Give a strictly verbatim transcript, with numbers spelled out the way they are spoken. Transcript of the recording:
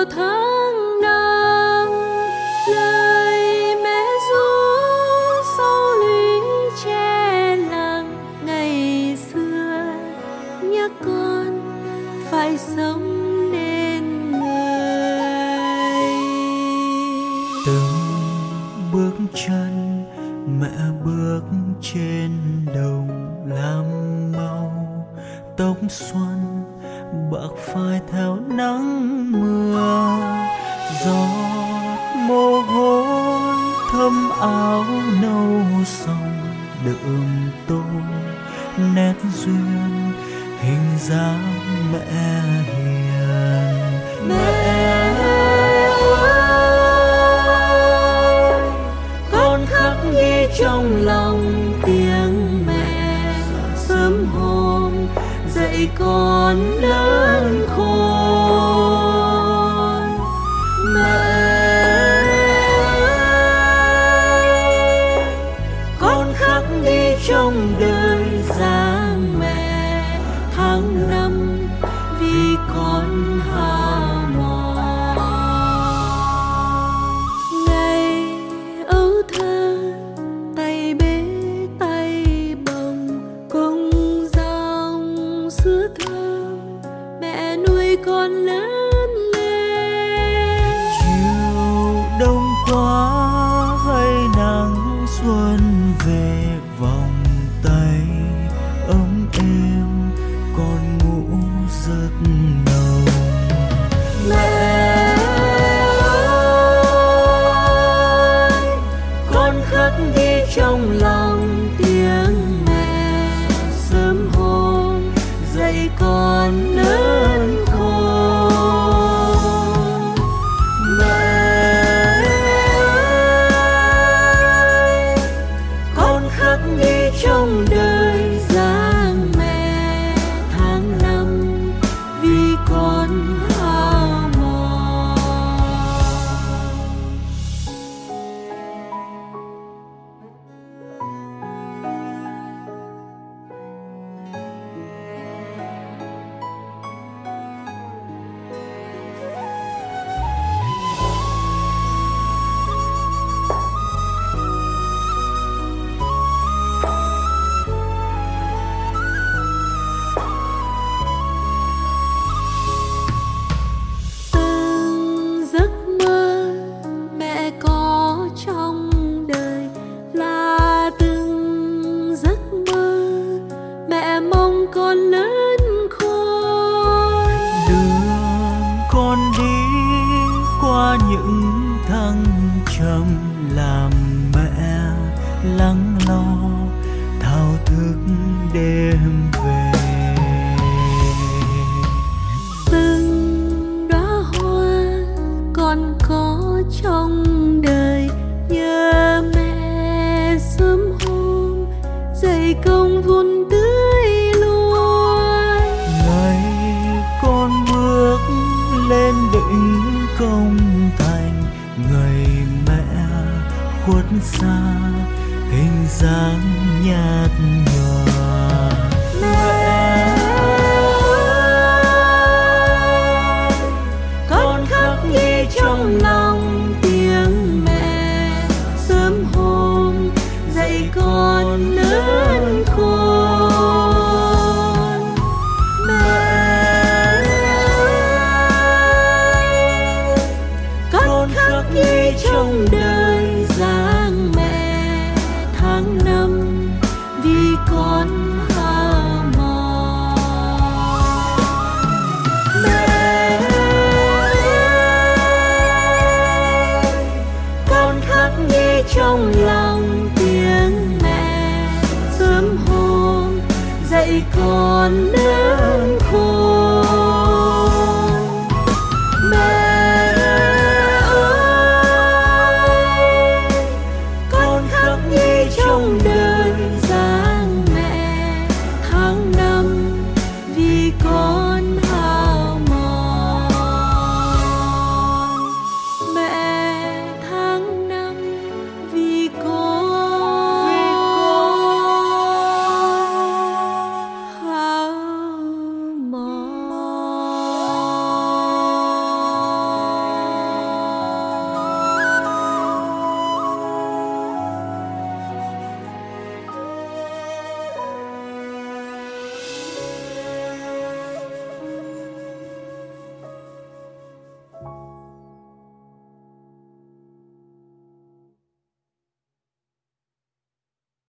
tháng năm. Lời mẹ ru sâu lũy che làng ngày xưa, nhắc con phải sống nên người. Từng bước chân mẹ bước trên đồng lam mau, tóc xuân bạc phai theo nắng mưa, giọt mồ hôi thấm áo nâu sông đượm tô nét duyên hình dáng mẹ hiền. Mẹ ơi, con khắc ghi trong lòng tiếng mẹ, sớm hôm dạy con lớn khôn. Mẹ ơi, con khắc ghi trong đời dáng mẹ, tháng năm vì con hao mòn. Ngày ấu thơ tay bế tay bồng cùng dòng sữa thơm, mẹ nuôi con lớn lên. Chiều đông qua hay nắng xuân về, vòng tay ấm êm con ngủ rất nồng. Mẹ ơi, con khắc ghi trong lòng tiếng mẹ, sớm hôm dạy con lớn khôn. Mẹ ơi, con khắc ghi trong đời dáng mẹ, tháng năm vì con hao mòn. Từng giấc mơ mẹ có trong đời là từng giấc mơ mẹ mong con lớn khôn. Đường con đi qua những thăng trầm, làm mẹ lắng lo thao thức đêm về. Từng đóa hoa con có trong đời, nhớ mẹ sớm hôm dậy công vun tưới luôn. Ngày con bước lên đỉnh công thành, người mẹ khuất xa hình dáng nhạt nhòa. Mẹ ơi, con khắc ghi trong lòng tiếng mẹ, sớm hôm dạy con lớn khôn. Mẹ ơi, con khắc ghi trong đời dáng mẹ, tháng năm vì con hao mòn. Mẹ ơi, con khắc ghi trong lòng tiếng mẹ, sớm hôm dạy con lớn khôn.